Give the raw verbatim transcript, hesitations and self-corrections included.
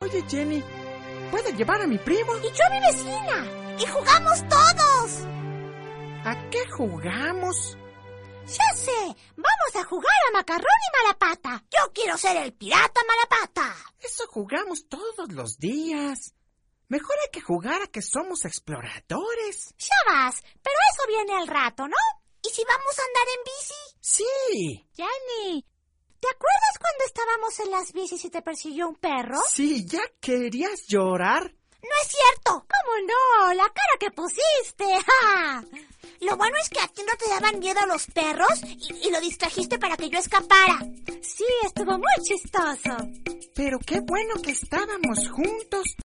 Oye, Jenny, ¿puedo llevar a mi primo? Y yo a mi vecina. Y jugamos todos. ¿A qué jugamos? Ya sé, vamos a jugar a Macarrón y Malapata. Yo quiero ser el pirata Malapata. Eso jugamos todos los días. Mejor hay que jugar a que somos exploradores. Ya vas, pero eso viene al rato, ¿no? ¿Y si vamos a andar en bici? Sí. Jenny, ¿te acuerdas cuando estábamos en las bicis y te persiguió un perro? Sí, ¿ya querías llorar? No es cierto. ¿Cómo no? La cara que pusiste. ¡Ja! Lo bueno es que a ti no te daban miedo los perros y, y lo distrajiste para que yo escapara. Sí, estuvo muy chistoso. Pero qué bueno que estábamos juntos.